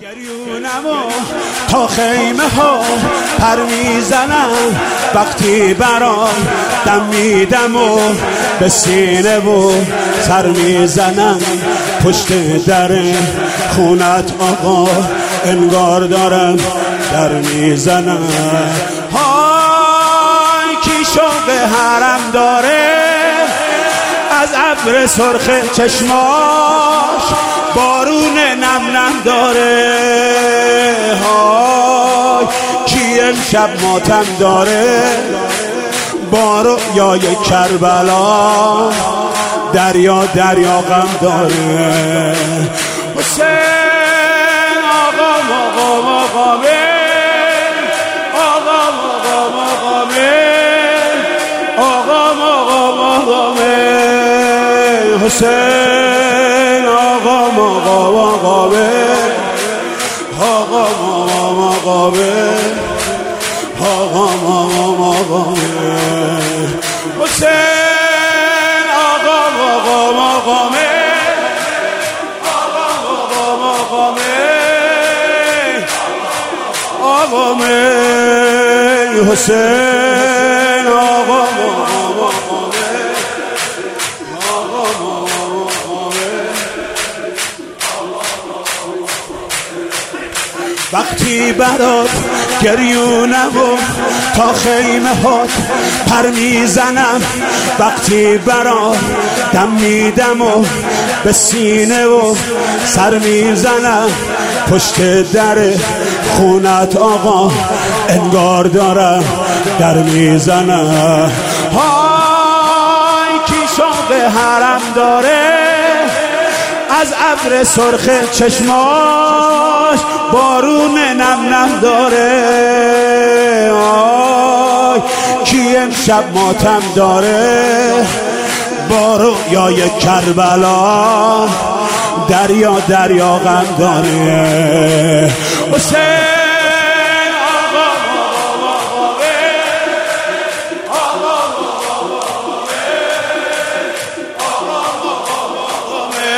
گریونم و تا خیمه ها پر میزنم، وقتی برام دم میدم و به سینه و سر میزنم، پشت در خونت آقا انگار دارم در میزنم. های کی شوق حرم داره، از ابر سرخ چشماش بارون نم نم داره. های کی امشب ماتم داره، با رؤیای کربلا دریا دریا غم داره. حسین آقا مقام آقامه، آقا مقام آقامه، آقا مقام آقامه. حسین آقا مقام آقامه، آقا مقام آقامه، آقا مقام آقامه. حسین آقا مقام آقامه، آقا مقام آقامه، آقامه. حسین آقا مقام آقامه، آقا مقام آقامه. وقتی برات گریونم و تا خیمه هات پر میزنم، وقتی برات دم میدم و به سینه و سر میزنم، پشت در خونت آقا انگار دارم در میزنم. های کی شوق حرم داره، از ابر سرخ چشماش بارون نم نم داره. آی کی امشب ماتم داره، با رؤیای کربلا دریا دریا غم داره. حسین آقا مقام آقامه، آقا مقام آقامه، آقا مقام آقامه.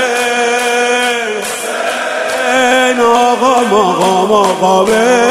حسین آقا مقام آقامه،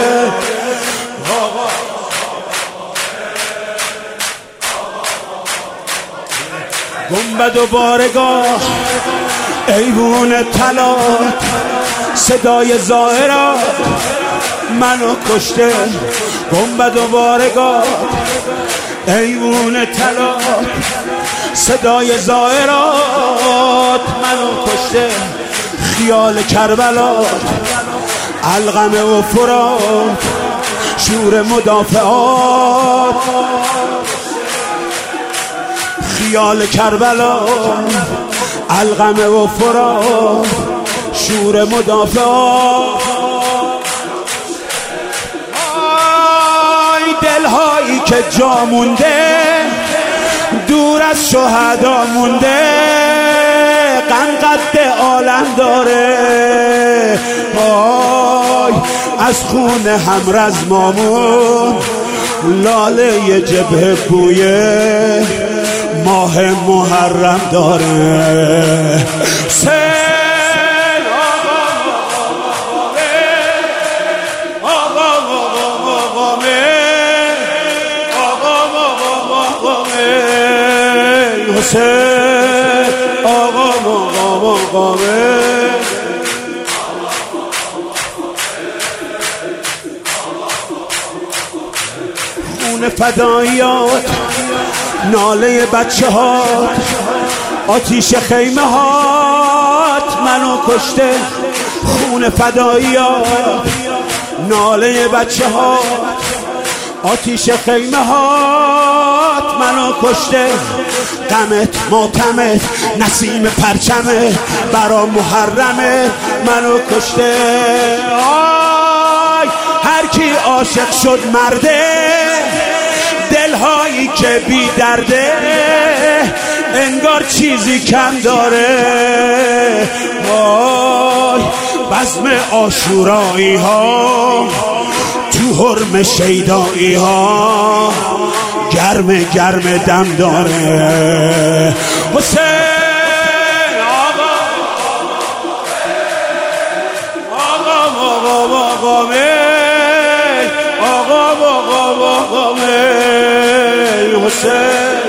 گنبد و بارگاه ایوون طلات، صدای زائرات منو کشته. گنبد و بارگاه ایوون طلات، صدای زائرات منو کشته. خیال کربلات، علقمه و فرات، شور مدافعات. خیال کربلا، علقمه و فرات، شور مدافعات. آی دلهایی که جا مونده، دور از شهدا مونده، غم قد عالم داره. آی از خون همرزمامون لاله جبهه بویه ماه محرم داره. حسین آقا مقام آقامه، آقا مقام آقامه، آقا مقام آقامه. حسین آقا مقام آقامه. خون فداییات، ناله بچه هات، آتیش خیمه هات منو کشته. خون فداییات، ناله بچه هات، آتیش خیمه هات منو کشته. غمت ماتمت نسیم پرچمه، برا محرمه منو کشته. آی هر کی عاشق شد مرده، دلهایی که بی درده انگار چیزی کم داره. وای بزم عاشورایی ها، تو حرم شیدایی ها گرم گرم دم داره. حسین آقا حسین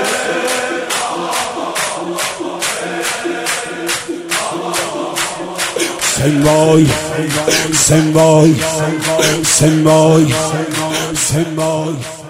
سنبای سنبای سنبای سنبای